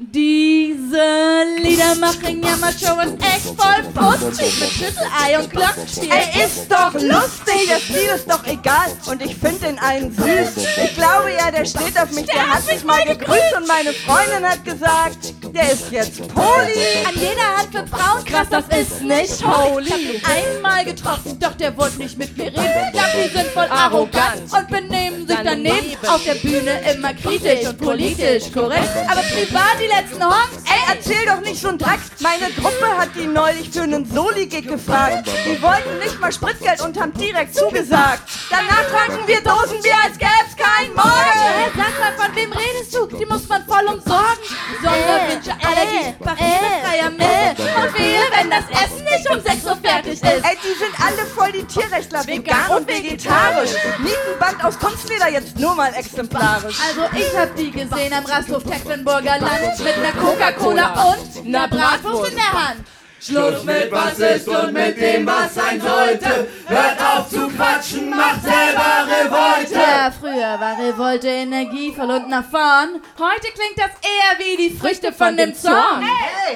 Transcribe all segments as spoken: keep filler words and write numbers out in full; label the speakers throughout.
Speaker 1: Diese Lieder machen Jammershow ist echt voll putzig mit Schlüsselei und Glockenspiel.
Speaker 2: Ey, ist doch lustig, das Lied ist doch egal und ich find den einen süß. Ich glaube ja, der steht auf mich, der hat mich mal gegrüßt und meine Freundin hat gesagt, der ist jetzt Poli.
Speaker 1: An jeder Hand für Frauen, krass, das ist nicht holy. Ich hab ihn einmal getroffen, doch der wollte nicht mit mir reden. Ich glaub, die sind voll arrogant und benehmen sich daneben. Auf der Bühne immer kritisch und politisch korrekt, aber privat die letzten Honks.
Speaker 2: Ey, erzähl doch nicht so einen Dreck. Meine Gruppe hat die neulich für einen Soli-Gig gefragt. Die wollten nicht mal Spritgeld und haben direkt zugesagt. Danach tranken wir Dosenbier, als gäb's kein Morgen.
Speaker 1: Hey, sag mal, von wem redest du? Die muss man voll umsorgen. Sonderwünsche, Allergie, barrierefreier Müll. Und wehe, wenn das Essen nicht um sechs Uhr fertig ist.
Speaker 2: Ey, die sind alle voll die Tierrechtler, vegan und vegetarisch. Nietenband aus Kunstleder, jetzt nur mal exemplarisch.
Speaker 1: Also ich hab die gesehen am Rasthof Tecklenburger Land mit ner Coca-Cola und ner Bratwurst in der Hand.
Speaker 3: Schluss mit was ist und mit dem, was sein sollte. Hört auf zu quatschen, macht selber Revolte.
Speaker 1: Ja, früher war Revolte energievoll und nach vorn. Heute klingt das eher wie die Früchte von dem Zorn.
Speaker 2: Hey!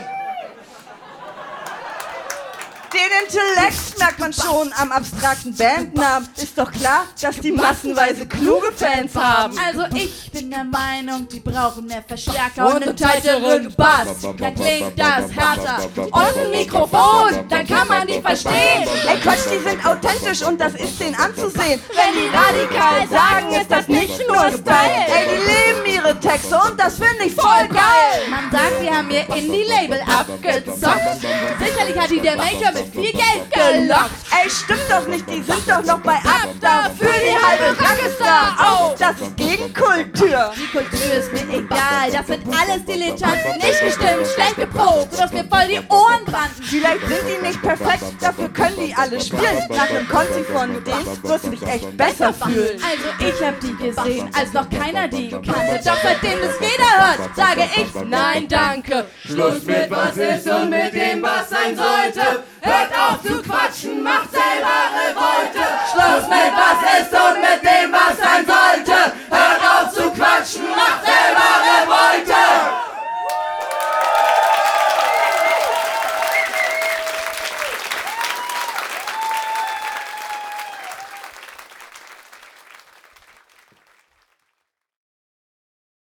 Speaker 2: Den Intellekt merkt man schon am abstrakten Bandnamen. Ist doch klar, dass die massenweise kluge Fans haben.
Speaker 1: Also ich bin der Meinung, die brauchen mehr Verstärker und einen tighteren Bass. Dann klingt das härter. Und ein Mikrofon, dann kann man die verstehen.
Speaker 2: Ey Quatsch, die sind authentisch und das ist denen anzusehen. Wenn die radikal sagen, ist das nicht nur Style. Ey, die leben ihre Texte und das finde ich voll geil.
Speaker 1: Man sagt, die haben ihr Indie-Label abgezockt. Sicherlich hat die der Maker mit viel Geld gelockt.
Speaker 2: Ey, stimmt doch nicht, die sind doch noch bei Abda für die halbe Rockstar. Oh, das ist Gegenkultur.
Speaker 1: Die Kultur ist mir egal, das sind alles Dilettanten. Nicht gestimmt, schlecht geprobt, sodass mir voll die Ohren brannten.
Speaker 2: Vielleicht sind die nicht perfekt, dafür können die alle spielen. Nach einem Konzi von denen wirst du dich echt besser fühlen.
Speaker 1: Also ich hab die gesehen, als noch keiner die kannte. Doch seitdem es jeder hört, sage ich nein, danke.
Speaker 3: Schluss mit was ist und mit dem, was sein sollte. Hört